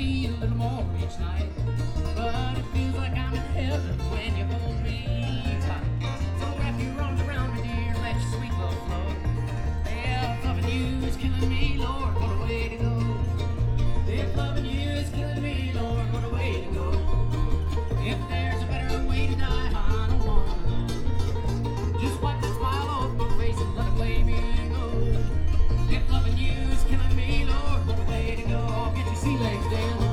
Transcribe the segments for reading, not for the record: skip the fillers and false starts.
me a little more each night. But it feels like I'm in heaven when you hold me tight. So wrap your arms around me, dear, let your sweet love flow. Yeah, if loving you is killing me, Lord, what a way to go. If loving you is killing me, Lord, what a way to go. If there's a better way to die, I don't want to know. Just wipe the smile off my face and let it play me go. If loving you is killing me, Lord, what a way to go. Get your sea legs down.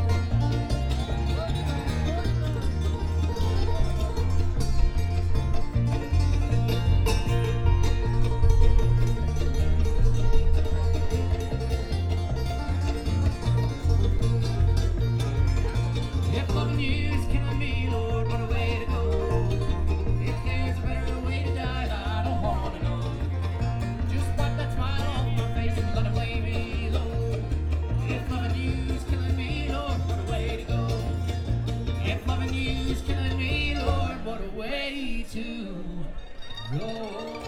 If loving you is killing me, Lord, what a way to go. If there's a better way to die, I don't want to know. Just wipe that smile off my face and let it play me low. If loving you is killing me, Lord, what a way to go. If loving you is killing me, Lord, what a way to go.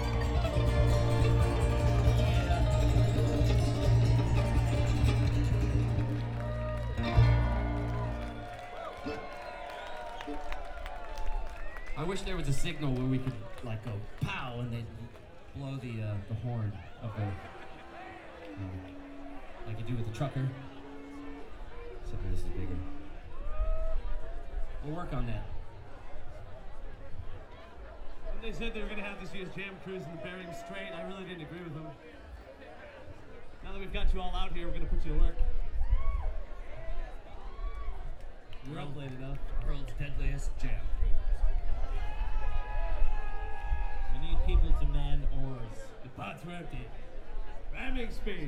I wish there was a signal where we could like go pow and then blow the horn of the like you do with the trucker. Except for this is bigger. We'll work on that. When they said they were going to have this year's Jam Cruise in the Bering Strait, I really didn't agree with them. Now that we've got you all out here, we're going to put you to work. You're up late enough. World's deadliest jam. We need people to man oars. The pots were empty. Ramming speed.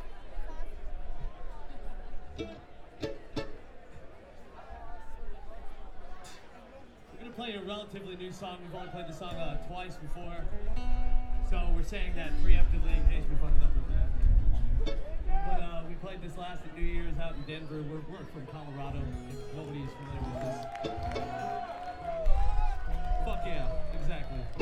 We're going to play a relatively new song. We've only played the song twice before. So we're saying that preemptively in case we fuck it up with that. But we played this last at New Year's out in Denver. We're from Colorado, if nobody is familiar with this. Fuck yeah, exactly.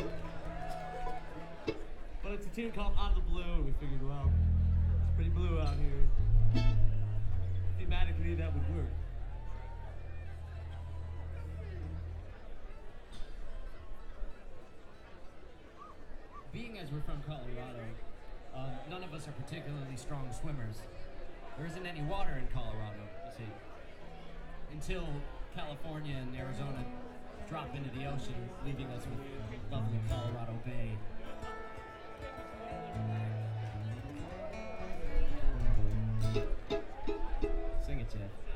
But it's a tune called Out of the Blue, and we figured, well, it's pretty blue out here. Thematically, that would work. Being as we're from Colorado, none of us are particularly strong swimmers. There isn't any water in Colorado, you see. Until California and Arizona drop into the ocean, leaving us with lovely Colorado Bay. Sing it, Jeff.